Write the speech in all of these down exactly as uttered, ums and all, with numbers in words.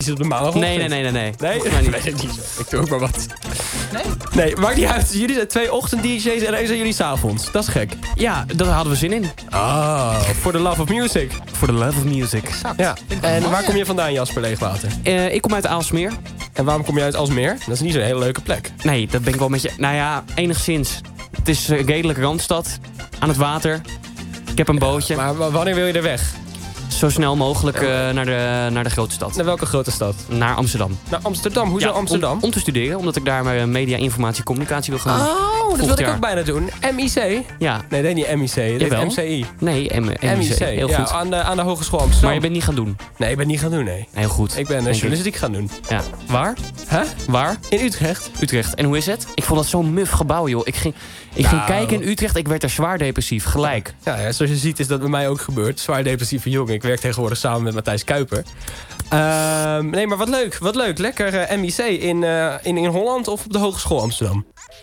op de maandagochtend. Nee, nee, nee, nee. Nee, Nee? Volgens mij niet. Nee, niet. Ik doe ook maar wat. Nee? Nee, maakt niet uit. Jullie zijn twee ochtend-D J's en één zijn jullie 's avonds. Dat is gek. Ja, daar hadden we zin in. Oh, for the love of music. For the love of music. Ja. En waar kom je vandaan, Jasper Leegwater? Uh, ik kom uit Aalsmeer. En waarom kom je uit Aalsmeer? Dat is niet zo'n hele leuke plek. Nee, dat ben ik wel met je... Nou ja, enigszins. Het is een redelijk randstad. Aan het water. Ik heb een bootje. Maar wanneer wil je er weg? Zo snel mogelijk uh, naar, de, naar de grote stad. Naar welke grote stad? Naar Amsterdam. Naar Amsterdam? Hoezo ja, Amsterdam? Om, om te studeren, omdat ik daar mijn media, informatie, communicatie wil gaan doen. Oh, dat wilde ik ook bijna doen. M I C? Ja. Nee, dat is niet M I C. Dat is M C I. Nee, M I C. M I C. Heel ja, goed. Aan de, aan de Hogeschool Amsterdam. Maar je bent niet gaan doen? Nee, ik ben niet gaan doen, nee. Heel goed. Ik ben uh, journalistiek gaan doen. Ja. Waar? Huh? Waar? In Utrecht. Utrecht. En hoe is het? Ik vond dat zo'n muf gebouw, joh. Ik ging, ik nou. ging kijken in Utrecht, ik werd er zwaar depressief. Gelijk. Ja, ja, zoals je ziet is dat bij mij ook gebeurd. Zwaar depressieve jongen. Ik werk tegenwoordig samen met Matthijs Kuiper. Uh, nee, maar wat leuk. Wat leuk. Lekker uh, M I C in, uh, in, in Holland of op de Hogeschool Amsterdam?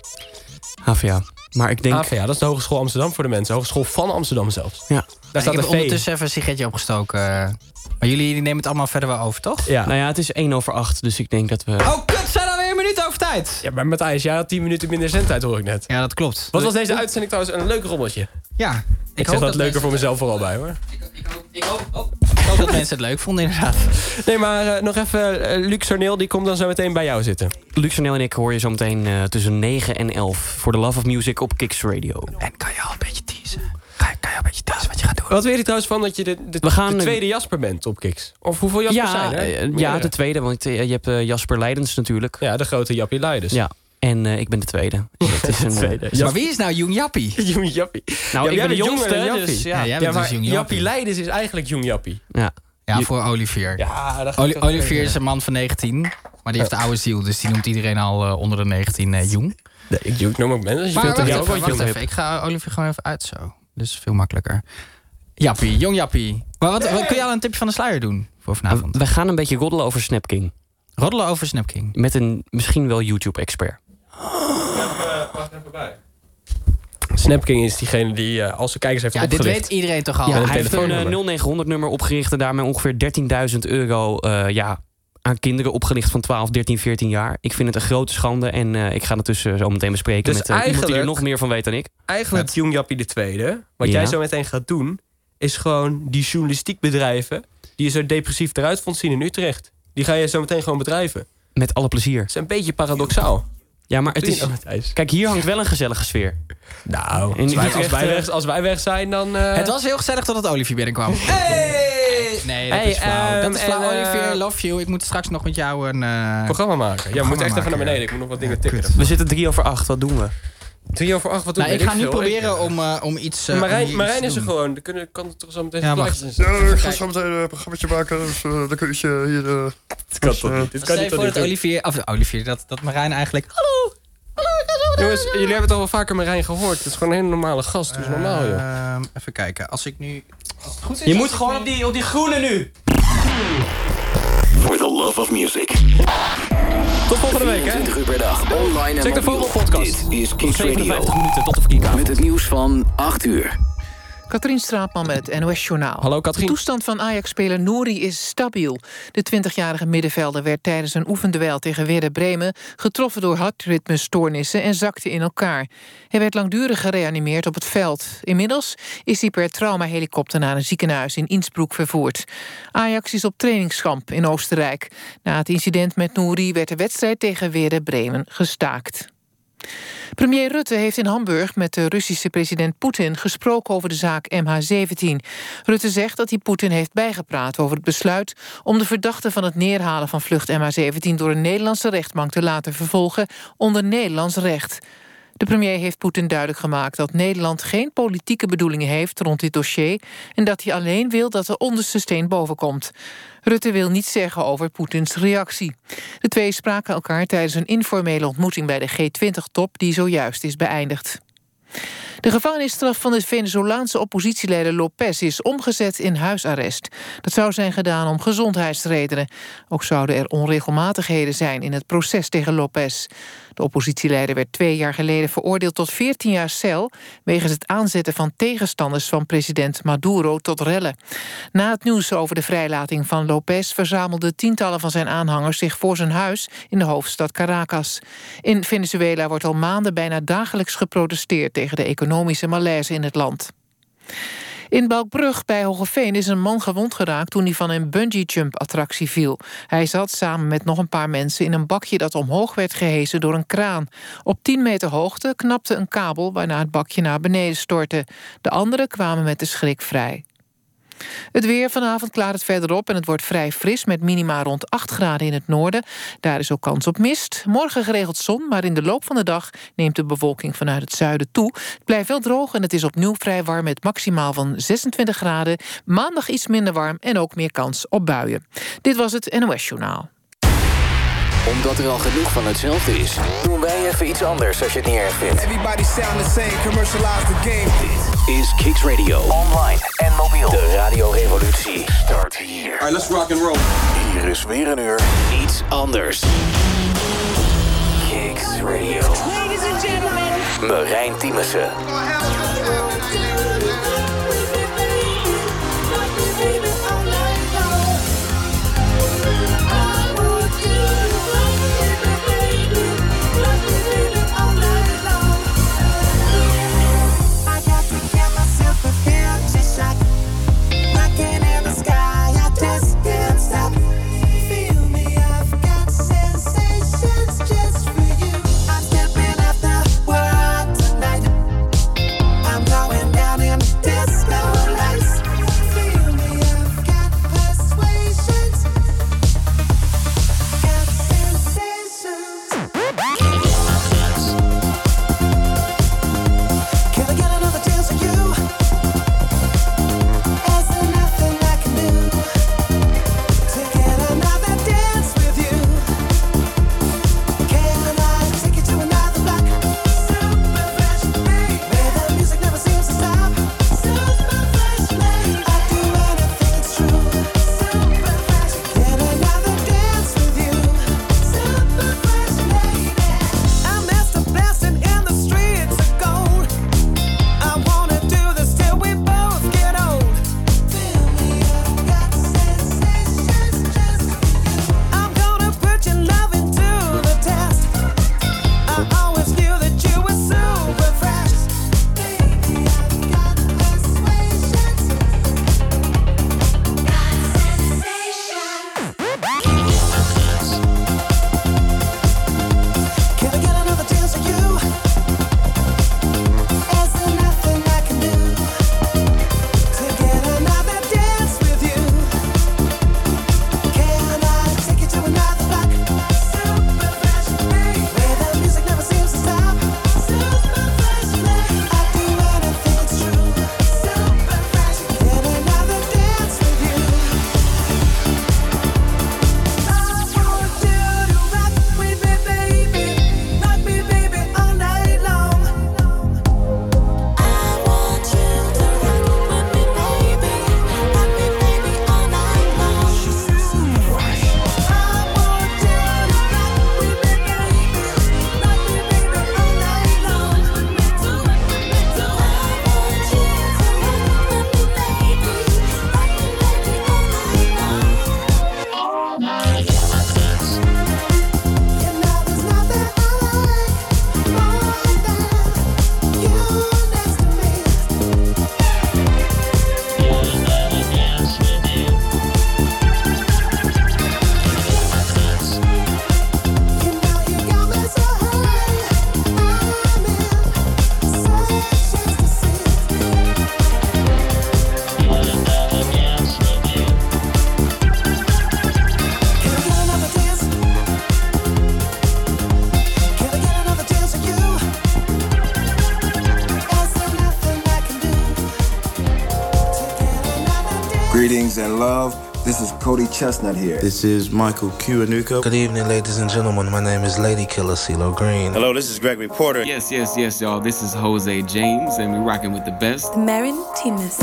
H V A. Maar ik denk... H V A, dat is de Hogeschool Amsterdam voor de mensen. Hogeschool van Amsterdam zelfs. Ja. Daar ja, staat ik heb een V. ondertussen even een sigaretje opgestoken. Maar jullie nemen het allemaal verder wel over, toch? Ja. Nou ja, het is één over acht, dus ik denk dat we... Oh, kut, zijn alweer een minuut over tijd. Ja, maar Matthijs, jij had tien minuten minder zendtijd, hoor ik net. Ja, dat klopt. Wat was deze uitzending trouwens een leuk rommeltje? Ja. Ik, ik zeg dat, dat leuker voor mezelf vooral bij, hoor. Ik, ik, hoop, ik, hoop, oh. ik hoop dat mensen het leuk vonden, inderdaad. Nee, maar uh, nog even, uh, Luc Sorneel, die komt dan zo meteen bij jou zitten. Luc Sorneel en ik hoor je zo meteen uh, tussen negen en elf... voor The Love of Music op Kicks Radio. En kan je al een beetje teasen? Kan je, kan je al een beetje teasen wat je gaat doen? Wat weet je trouwens van dat je de, de, We gaan, de tweede Jasper bent op Kicks? Of hoeveel Jaspers ja, zijn er? Uh, ja, de tweede, want uh, je hebt uh, Jasper Leidens natuurlijk. Ja, de grote Jappie Leidens. Ja. En uh, ik ben de tweede. Dus het is een, tweede. Uh, maar wie is nou Jong Jappie? Jong Jappie. Nou, ja, ik ben de jongste, Jappie. dus ja. Ja, jij Ja, bent maar dus Jong Jappie Jappie. Leidens is eigenlijk Jong Jappie. Ja. Ja, voor Olivier. Ja, dat Oli Olivier is een man van negentien, maar die heeft de oude ziel. Dus die noemt iedereen al uh, onder de negentien uh, jong. Nee, ik, ik noem ook mensen. Als je Maar veel te wacht jou even, ook wacht jong even. Ik ga Olivier gewoon even uit zo. Dus veel makkelijker. Jappie, Jong Jappie. Maar wat, wat kun je al een tipje van de sluier doen voor vanavond? We gaan een beetje roddelen over Snap King. Roddelen over Snap King. Met een misschien wel YouTube-expert. Wacht even bij. Snap King is diegene die uh, als zijn kijkers heeft Ja, opgelicht. dit weet iedereen toch al. Ja, een hij heeft een telefoonnummer. nul negen honderd nummer opgericht... en daarmee ongeveer dertienduizend euro uh, ja, aan kinderen opgelicht van twaalf, dertien, veertien jaar. Ik vind het een grote schande en uh, ik ga het dus uh, zo meteen bespreken... Dus met uh, iemand die er eigenlijk- nog meer van weet dan ik. Eigenlijk Jong Jappie de tweede. Wat Ja. jij zo meteen gaat doen, is gewoon die journalistiekbedrijven die je zo depressief eruit vond zien in Utrecht. Die ga je zo meteen gewoon bedrijven. Met alle plezier. Dat is een beetje paradoxaal. Ja, maar het is... Matthijs. Kijk, hier hangt wel een gezellige sfeer. Nou, In als wij, als, Utrecht, wij uh, weg, als wij weg zijn, dan... Uh... Het was heel gezellig tot het Olivier binnenkwam. Hey! Nee, dat Hey, is flauw. um, dat is flauw. en, uh, Olivier, love you. Ik moet straks nog met jou een... Uh... programma maken. Ja, we moeten echt even naar maken, beneden. ja. Ik moet nog wat dingen Ja, tikken. kut. We zitten drie over acht, wat doen we? Drie over acht, wat doen Nou, we? ik ga nu Weet veel. proberen om, uh, om iets... Uh, om Marijn, iets Marijn te is er doen. gewoon. Dan kunnen, kan het toch zo meteen Ja, plaatjes wacht. in Ja, zetten. ik ga zo meteen een programmaatje maken, dus uh, dan kun je hier... Uh, Dit kan toch niet? Dit kan Stel niet je toch voor niet? dat Olivier... Of Olivier, dat, dat Marijn eigenlijk... Hallo! Hallo, ik ga zo meteen- Jongens, jullie hebben toch wel vaker Marijn gehoord. Het is gewoon een hele normale gast. Doe eens normaal, joh. Ehm, even kijken. Als ik nu... Als het goed is, Je als moet ik gewoon nu- op die, op die groene nu. For the love of music. Tot volgende week, hè? vierentwintig uur per dag online en Check de mobiel. Vogelpodcast. Dit is Kicks Radio. zevenenvijftig minuten tot de kiekavond. Met het nieuws van acht uur. Katrien Straatman met het N O S-journaal. Hallo, Katrien. De toestand van Ajax-speler Nouri is stabiel. De twintigjarige middenvelder werd tijdens een oefenduel tegen Werder Bremen getroffen door hartritmestoornissen en zakte in elkaar. Hij werd langdurig gereanimeerd op het veld. Inmiddels is hij per traumahelikopter naar een ziekenhuis in Innsbruck vervoerd. Ajax is op trainingskamp in Oostenrijk. Na het incident met Nouri werd de wedstrijd tegen Werder Bremen gestaakt. Premier Rutte heeft in Hamburg met de Russische president Poetin gesproken over de zaak M H zeventien. Rutte zegt dat hij Poetin heeft bijgepraat over het besluit om de verdachte van het neerhalen van vlucht M H zeventien door een Nederlandse rechtbank te laten vervolgen onder Nederlands recht. De premier heeft Poetin duidelijk gemaakt dat Nederland geen politieke bedoelingen heeft rond dit dossier en dat hij alleen wil dat de onderste steen boven komt. Rutte wil niets zeggen over Poetins reactie. De twee spraken elkaar tijdens een informele ontmoeting bij de G twintig-top die zojuist is beëindigd. De gevangenisstraf van de Venezolaanse oppositieleider Lopez is omgezet in huisarrest. Dat zou zijn gedaan om gezondheidsredenen. Ook zouden er onregelmatigheden zijn in het proces tegen Lopez. De oppositieleider werd twee jaar geleden veroordeeld tot veertien jaar cel... wegens het aanzetten van tegenstanders van president Maduro tot rellen. Na het nieuws over de vrijlating van Lopez... verzamelden tientallen van zijn aanhangers zich voor zijn huis... in de hoofdstad Caracas. In Venezuela wordt al maanden bijna dagelijks geprotesteerd... tegen de economische malaise in het land. In Balkbrug bij Hoogeveen is een man gewond geraakt... toen hij van een bungee-jump-attractie viel. Hij zat samen met nog een paar mensen in een bakje... dat omhoog werd gehesen door een kraan. Op tien meter hoogte knapte een kabel... waarna het bakje naar beneden stortte. De anderen kwamen met de schrik vrij. Het weer, vanavond klaart het verder op en het wordt vrij fris... met minima rond acht graden in het noorden. Daar is ook kans op mist. Morgen geregeld zon, maar in de loop van de dag... neemt de bewolking vanuit het zuiden toe. Het blijft wel droog en het is opnieuw vrij warm... met maximaal van zesentwintig graden. Maandag iets minder warm en ook meer kans op buien. Dit was het N O S-journaal. Omdat er al genoeg van hetzelfde is, doen wij even iets anders als je het niet erg vindt. Everybody sound the same, commercialize the game. Dit is Kicks Radio. Online en mobiel. De radiorevolutie start hier. Alright, let's rock and roll. Hier is weer een uur iets anders. Kicks Radio. Ladies and gentlemen. Marijn Tiemesse. Greetings and love. This is Cody Chestnut here. This is Michael Kiwanuka. Good evening, ladies and gentlemen. My name is Lady Killer CeeLo Green. Hello, this is Gregory Porter. Yes, yes, yes, y'all. This is Jose James, and we're rocking with the best. Marijn Tiemesse.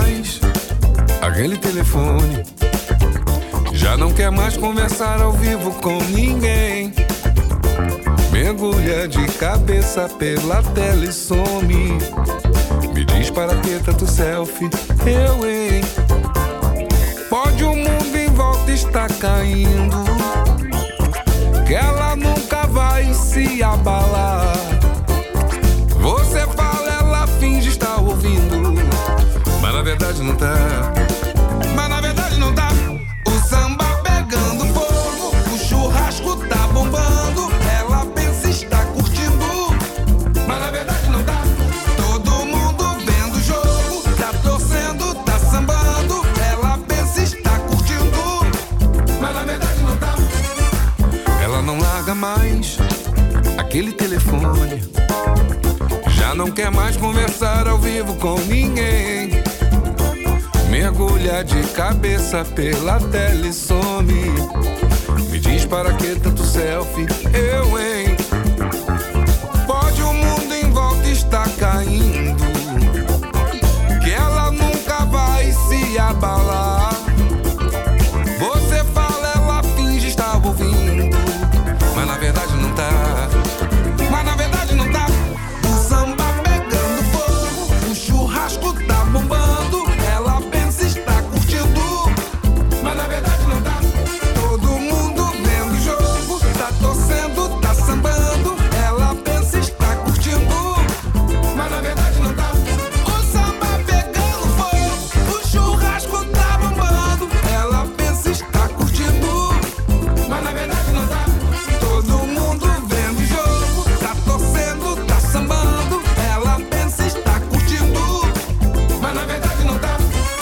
mais aquele telefone. Já não quer mais conversar ao vivo com ninguém. Mergulha de cabeça pela tela e some. Me diz para que tanto selfie, eu, hein? Pode o mundo em volta estar caindo, que ela nunca vai se abalar. Você fala, ela finge estar ouvindo, mas na verdade não tá. Mas na verdade não tá. O samba pegando fogo, o churrasco tá bombando, ela pensa estar curtindo, mas na verdade não tá. Todo mundo vendo o jogo, tá torcendo, tá sambando, ela pensa estar curtindo, mas na verdade não tá. Ela não larga mais aquele telefone, já não quer mais conversar ao vivo com ninguém. Mergulha de cabeça pela tela e some. Me diz para que tanto selfie, eu, hein? Pode o mundo em volta estar caindo, que ela nunca vai se abalar. Você fala, ela finge estar ouvindo, mas na verdade não tá. Mas na verdade não tá. O samba pegando fogo, o churrasco tá bombando, ela pensa estar curtindo, mas na verdade não tá. Todo mundo vendo o jogo, tá torcendo, tá sambando, ela pensa estar curtindo, mas na verdade não tá. O samba pegando fogo, o churrasco tá bombando, ela pensa estar curtindo, mas na verdade não tá. Todo mundo vendo o jogo, tá torcendo, tá sambando, ela pensa estar curtindo, mas na verdade não tá.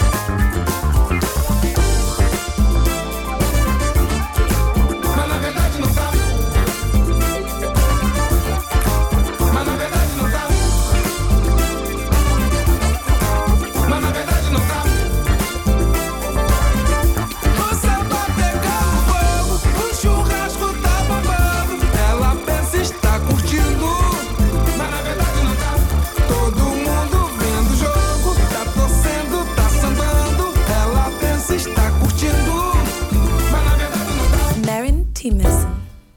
Mas na verdade não tá. Mas na verdade não tá. Mas na verdade não tá. O samba pegando fogo, o churrasco tá bombando, ela pensa estar curtindo, mas na verdade não tá. Todo mundo vendo o jogo, tá torcendo, tá sambando, ela pensa estar curtindo, mas na verdade não tá. Maren Timmerson.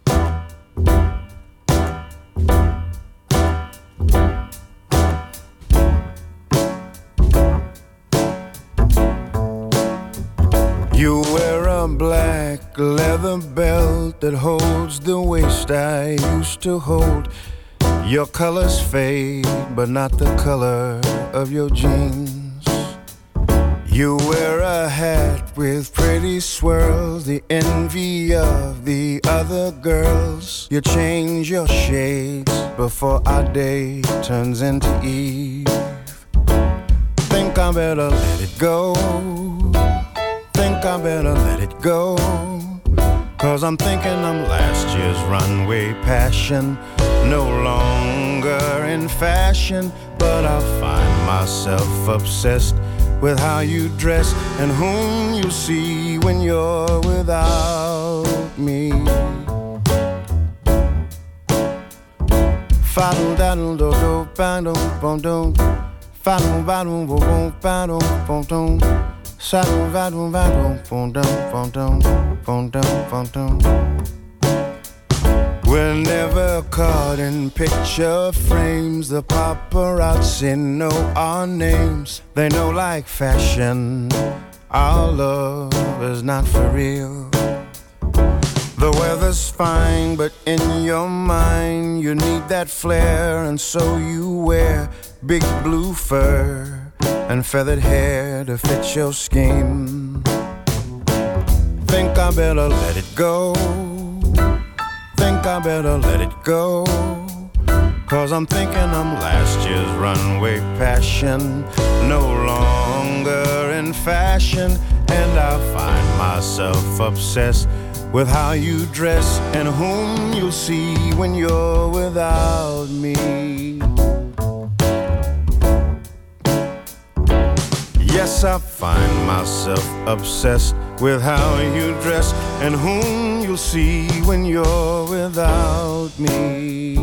You wear a black leather belt that holds the waist I used to hold. Your colors fade, but not the color of your jeans. You wear a hat with pretty swirls, the envy of the other girls. You change your shades before our day turns into eve. Think I better let it go. Think I better let it go. Cause I'm thinking I'm last year's runway passion, no longer in fashion. But I find myself obsessed with how you dress and whom you see when you're without me. Faddle daddle do do baddle bom dum. Faddle baddle bom baddle bom dum. Saddle vaddle vaddle bom dum bom dum bom dum bom dum. We're never caught in picture frames. The paparazzi know our names. They know like fashion our love is not for real. The weather's fine, but in your mind you need that flair, and so you wear big blue fur and feathered hair to fit your scheme. Think I better let it go. Think I better let it go. Cause I'm thinking I'm last year's runway passion, no longer in fashion. And I find myself obsessed with how you dress and whom you'll see when you're without me. Yes, I find myself obsessed with how you dress and whom you'll see when you're without me.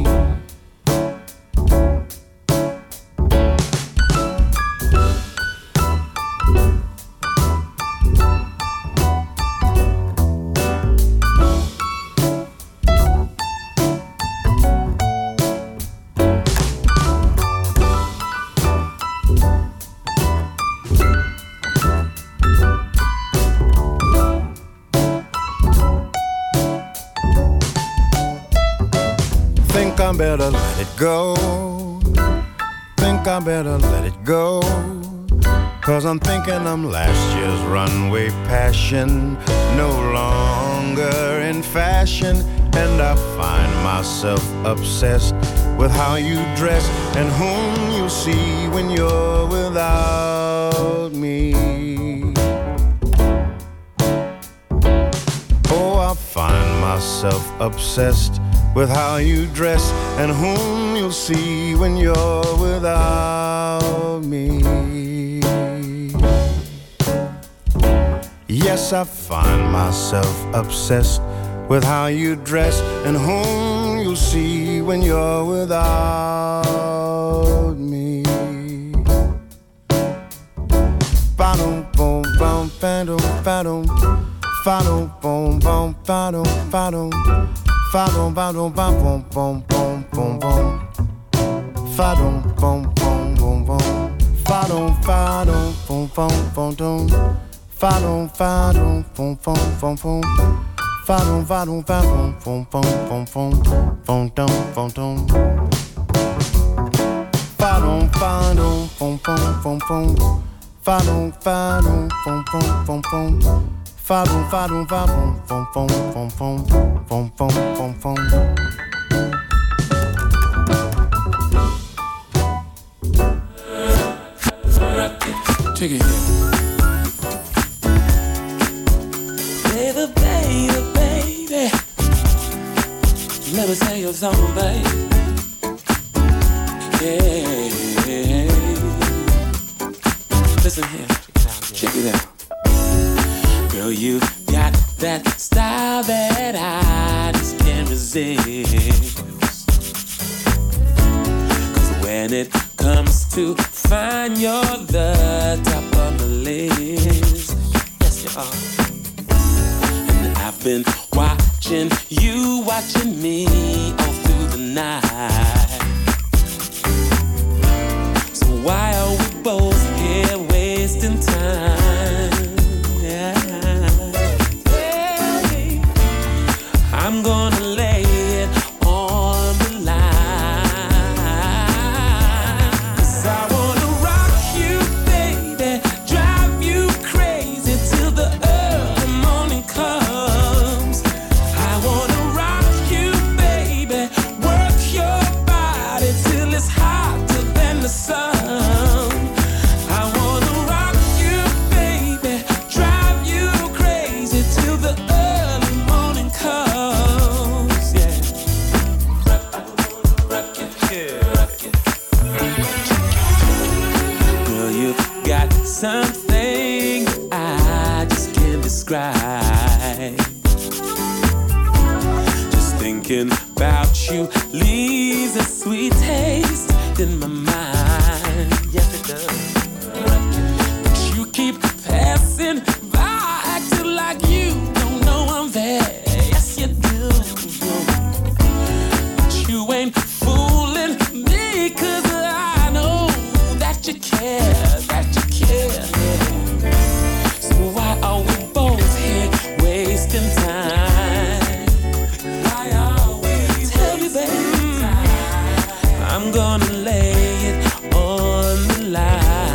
better let it go. Think I better let it go. Cause I'm thinking I'm last year's runway passion, no longer in fashion. And I find myself obsessed with how you dress and whom you see when you're without me. Oh, I find myself obsessed with how you dress and whom you'll see when you're without me. Yes, I find myself obsessed with how you dress and whom you'll see when you're without me. Ba-dum, boom, bum, ba-dum, ba-dum. Fa-dum, boom, bum, ba-dum, ba-dum. Fa-dum, ba-dum, ba-dum, boom, boom, boom, boom. Fa-dum, boom, boom, boom, boom. Fa-dum, fa-dum, boom, boom, boom, boom. Fa-dum, fa-dum, boom, boom, boom, boom. Fa-dum, fa-dum, fa-dum, boom, boom, boom, boom. Boom, dum, boom, dum. Fa-dum, fa-dum, boom, boom, boom, boom. Fa-dum, fa-dum, boom, boom, boom, boom. Fa-dum, fa-dum, fa-dum, boom, boom, boom, boom. Boom, boom, boom, boom. Check it here. Baby, baby, baby, let me tell you something, baby. Yeah, listen here, check it out. Girl, you got that style that I just can't resist. Cause when it comes to fine, you're the top of the list. Yes, you are. I've been watching you, watching me all through the night. So why are we both here wasting time? Yeah. Tell me, I'm gonna lay it on the line. 'Cause I wanna rock you, baby, drive you crazy till the early morning comes. Something I just can't describe. Just thinking about you leaves a sweet taste in my mind. Yes, it does. But you keep passing by, acting like you don't know I'm there. Yes, you do. But you ain't fooling me, 'cause I know that you care. So why are we both here wasting time? Why are we Tell me, baby, I'm gonna lay it on the line.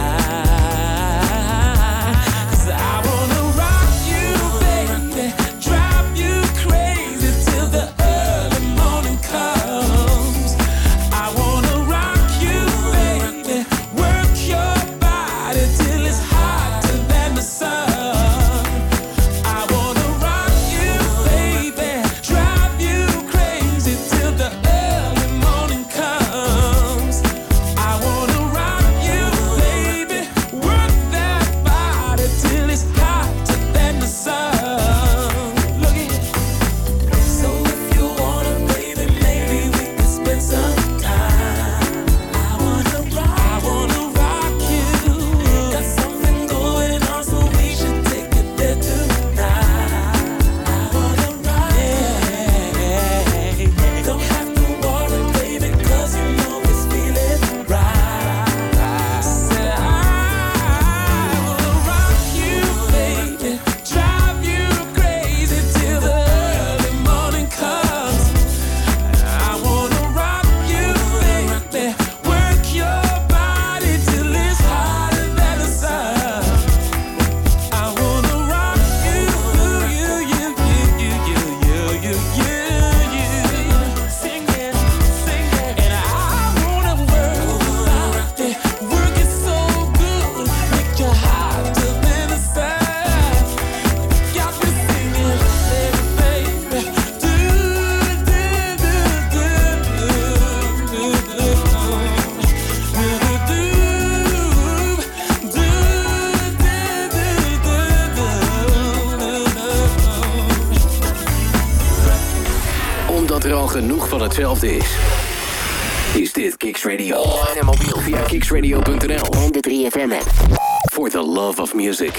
genoeg van hetzelfde is, is dit Kicks Radio. Online en mobiel via kicks radio punt n l en de drie F M app. For the love of music.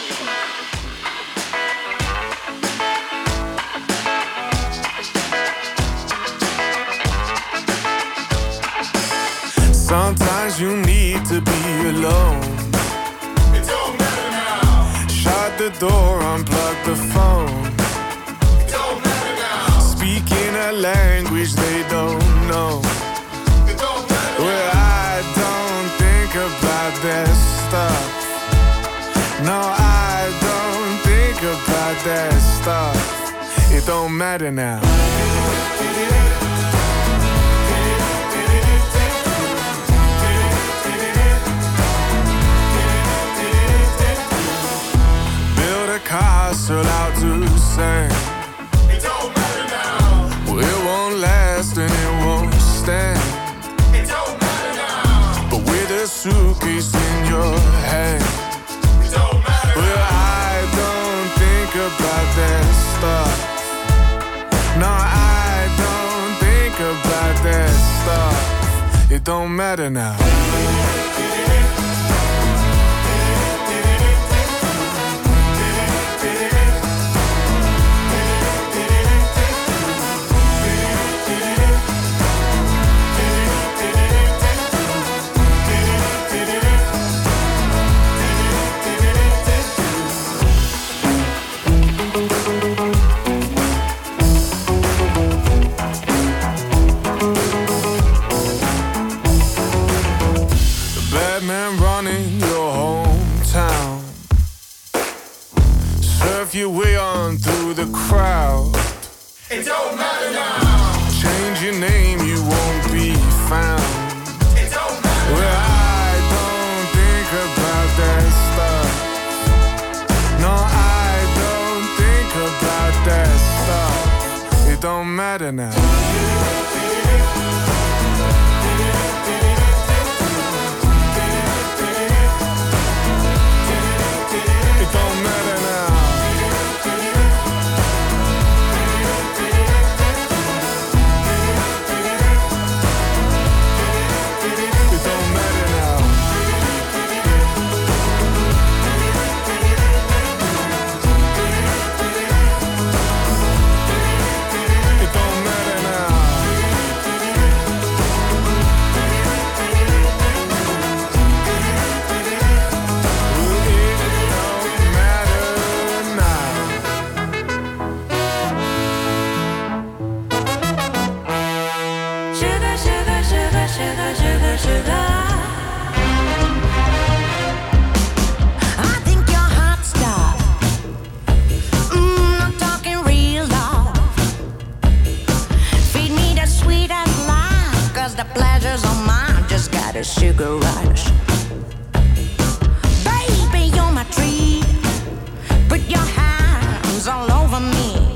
Sometimes you need to be alone. It don't matter now. Shut the door, unplug the phone. It don't matter now. Speak in a language they don't know. It don't matter well, now. I don't think about that stuff. No, I don't think about that stuff. It don't matter now. Castle out to sing. It don't matter now. Well, it won't last and it won't stand. It don't matter now. But with a suitcase in your hand. It don't matter well, now. I don't think about that stuff. No, I don't think about that stuff. It don't matter now. Your way on through the crowd. It don't matter now. Change your name, you won't be found. It don't matter well, now. I don't think about that stuff. No, I don't think about that stuff. It don't matter now. Sugar rush. Baby, you're my treat. Put your hands all over me.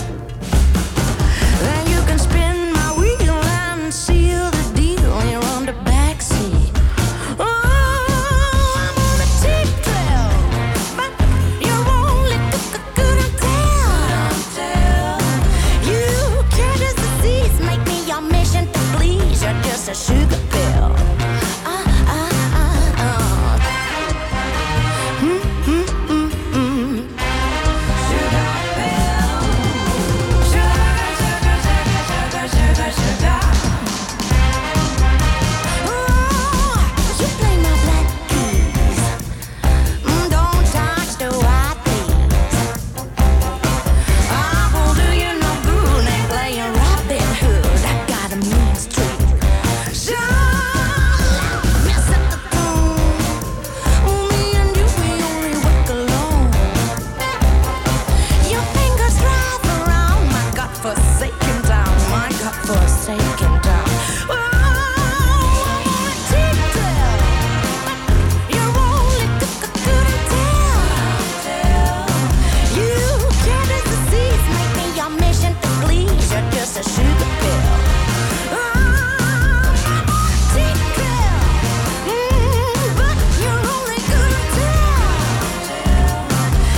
Then you can spin my wheel and seal the deal. You're on the backseat. Oh, I'm on a cheap thrill, but you're only good and tell. You can't just disease, make me your mission to please. You're just a sugar pill.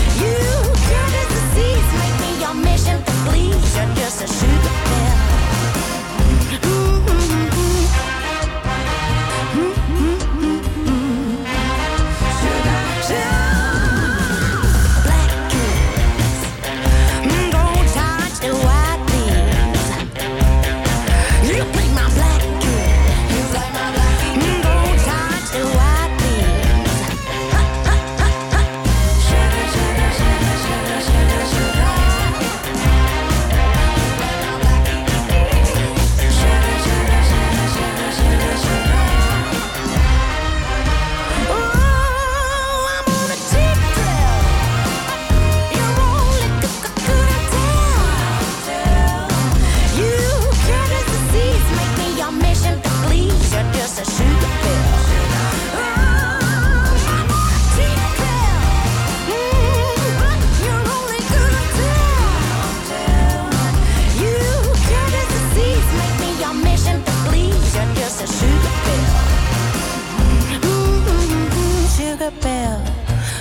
Just a sugar pill.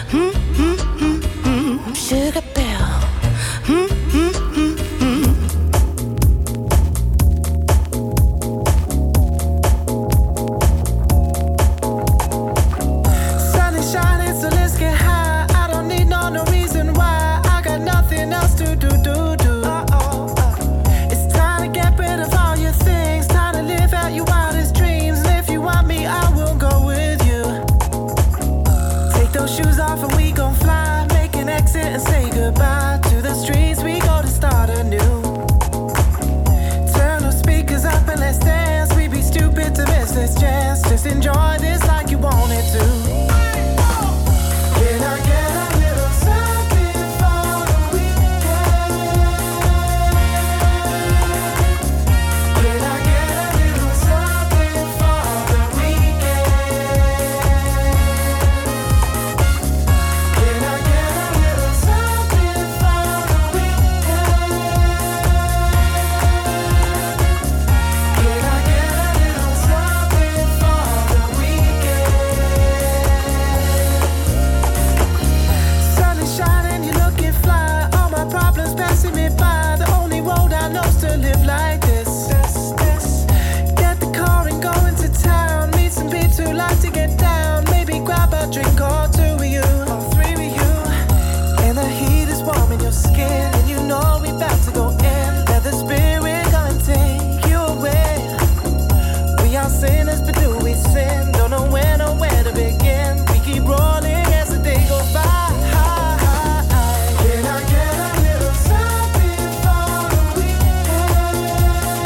mm, mm, mm, mm. Sugar pill. Mm, mm, mm, mm. Sun is shining, so let's get high. I don't need no no reason why. I got nothing else to do, do, do. Uh-oh, uh. It's time to get rid of all your things. Time to live out your wildest dreams. And if you want me, I will go with you. Take those shoes off and we gon' fly. Make an exit and say goodbye to the streets. We go to start anew. Turn those speakers up and let's dance. We be stupid to miss this chance. Just enjoy this like you wanted to. Can I get a little something for the weekend? Can I get a little something for the weekend? Can I get a little something for the weekend? Can I get a little something for the weekend? Sun is shining, you're looking fly. All my problems passing me by. The only road I know's to live like this. Get the car and go into town. Meet some peeps who like to get down. Maybe grab a drink or two with you, or three with you. And the heat is warm in your skin, and you know we about to go in. Let the spirit go and take you away. We are sinners, but do we sin? Don't know when or where to begin. We keep rolling as the day goes by. Can I get a little something for the weekend?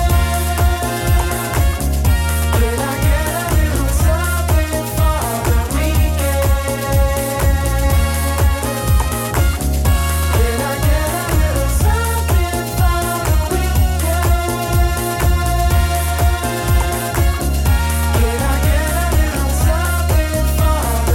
Can I get a little something for the weekend? Can I get a little something for the weekend? Can I get a little something for the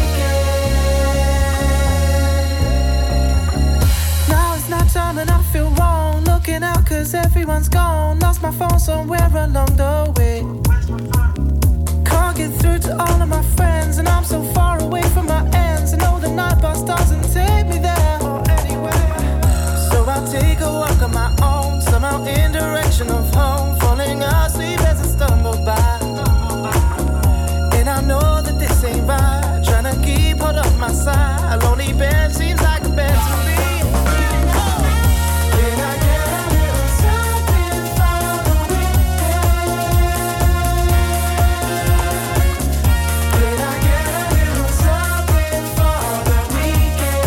weekend? Now it's not time and I feel wrong. Looking out cause everyone's gone. Lost my phone somewhere along the way. Can't get through to all of my friends, and I'm so far away from my ends. I know the night bus doesn't take me there or anywhere. So I'll take a walk on my own, somehow in direction of home. Falling asleep as I stumble by. And I know that this ain't right. Trying to keep hold of my side. A lonely bed seems like a bed to me. Can I get a little something for the weekend? Can I get a little something for the weekend?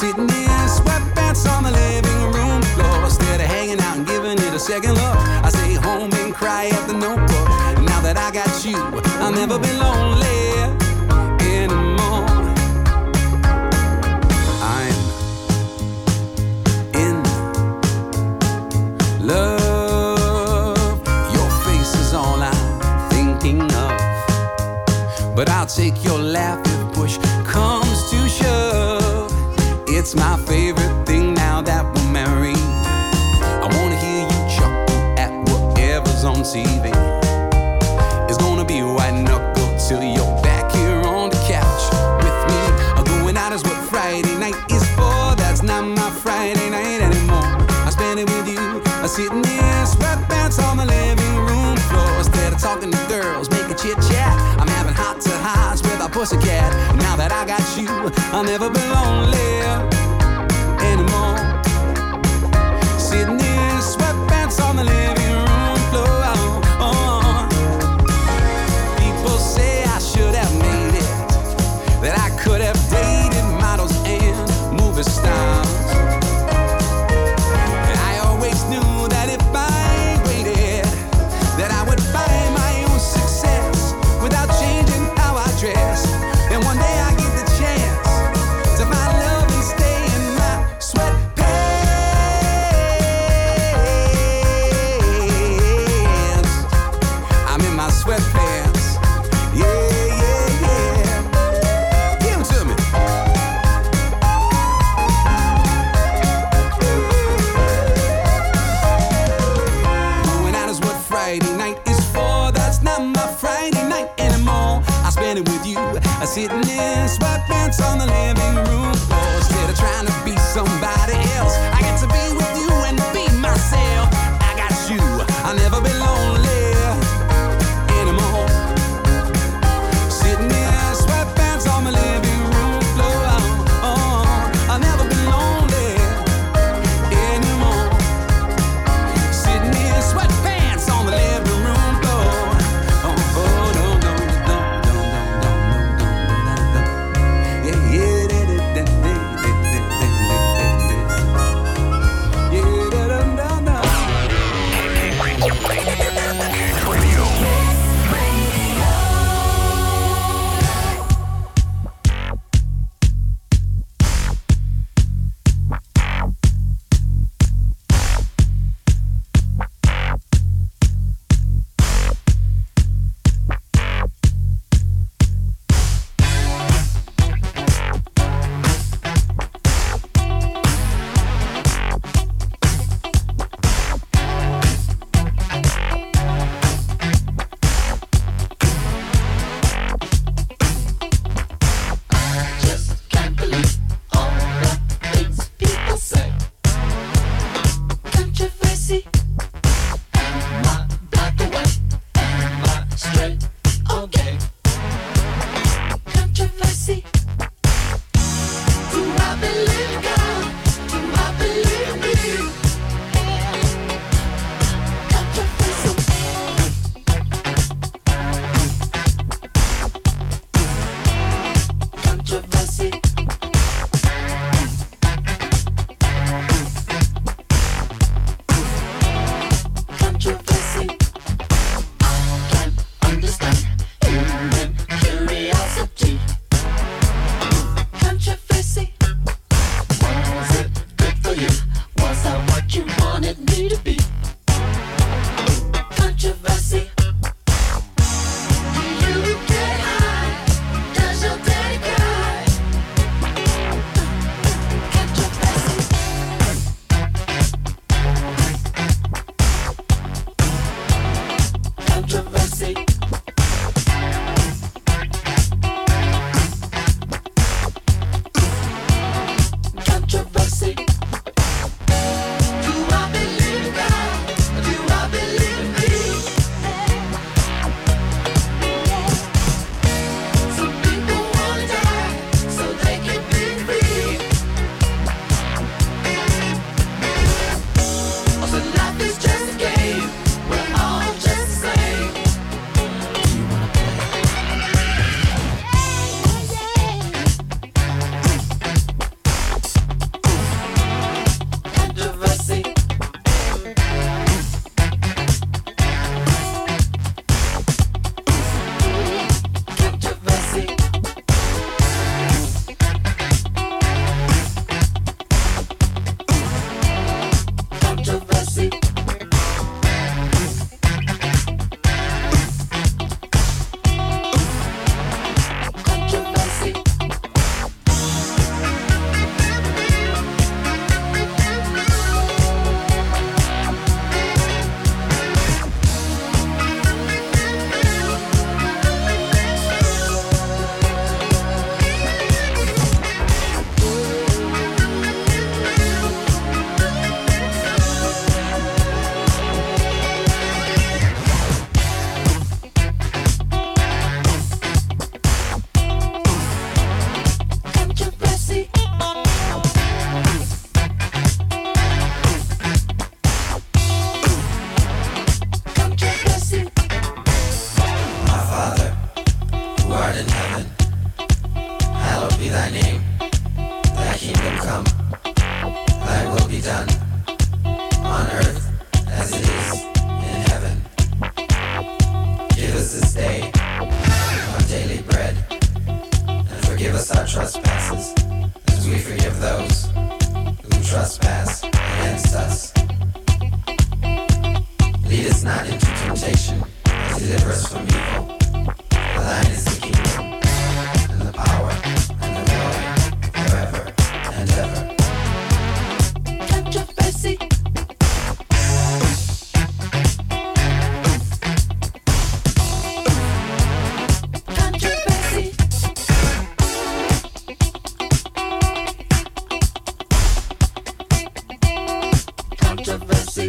sitting in sweatpants on the living room floor. Instead of hanging out and giving it a second look, I stay home and cry at the notebook. Now that I got you, I'll never be lonely anymore. I'm in love. Your face is all I'm thinking of, but I'll take your laugh if push comes to shove. It's my favorite thing now that we're married. I wanna hear you chuckle at whatever's on T V. It's gonna be white knuckle till you're back here on the couch with me. Going out is what Friday night is for. That's not my Friday night anymore. I spend it with you, I'm sitting in sweatpants on the living room floor. Instead of talking to girls, make a chit chat, I'm having hot to highs with a pussycat. Now that I got you, I'll never be lonely anymore. Sitting in sweatpants on the living room floor. Oh. People say I should have made it, that I could have dated models and movie stars. And I always knew that if I waited, that I would find my own success without changing how I dress. And one day I get the chance to find love and stay in my sweatpants. I'm in my sweatpants. Yeah, yeah, yeah. Give it to me. Going out is what Friday night is for. That's not my Friday night anymore. I spend it with you, I sitting in sweatpants on the living room floor. Instead of trying to be somebody else, I get to be with you and be myself. I got you, I'll never be lonely anymore. Sitting in sweatpants on the living room floor. Oh, I'll never be lonely anymore. Sitting in sweatpants on the living room floor. Oh, oh, no, no, no, no, no, no, no, no, no, no. Yeah, yeah, da, da, da. done on earth as it is in heaven. Give us this day our daily bread, and forgive us our trespasses, as we forgive those who trespass against us. Lead us not into temptation, but deliver us from evil. For thine is the kingdom, and the power, and the glory, forever and ever. Controversy. Controversy. Controversy.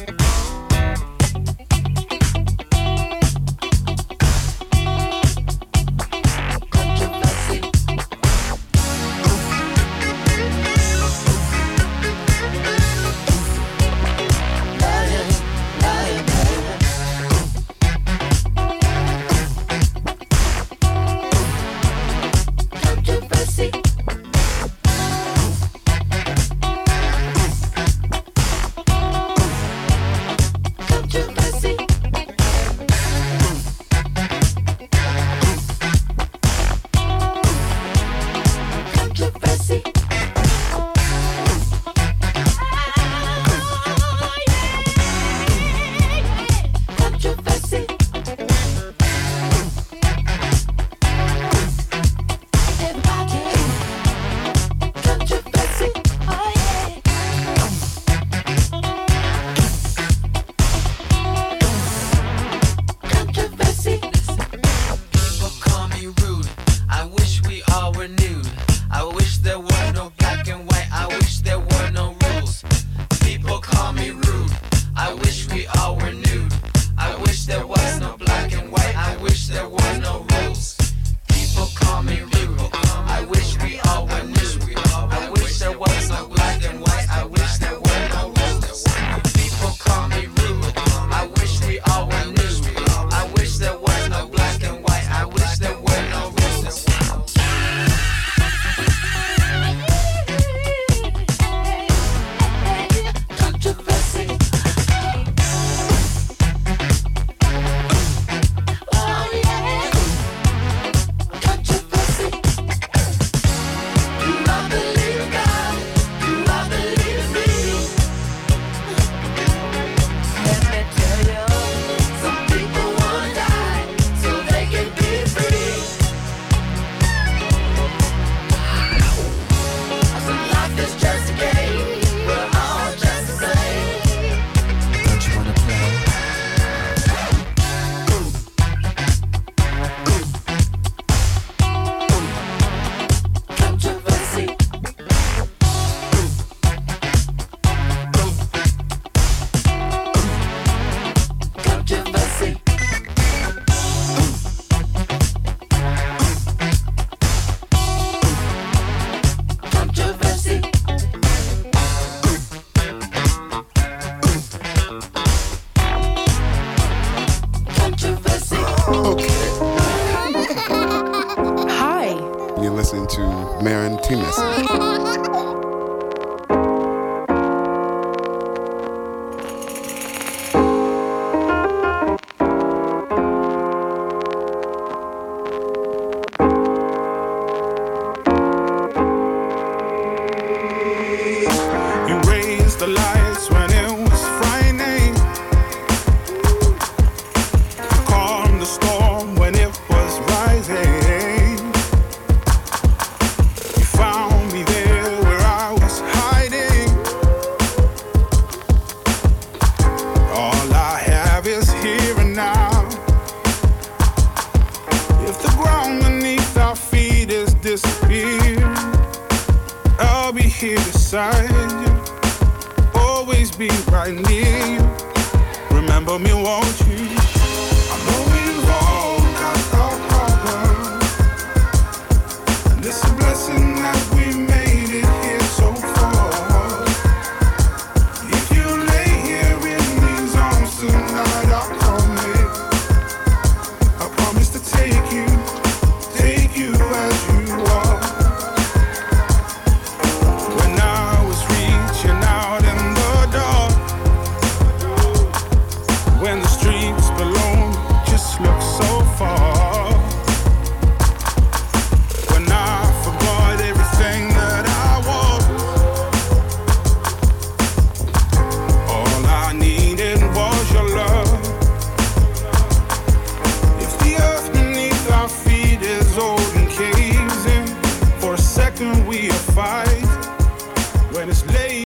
Here beside you, always be right near you. Remember me, won't you?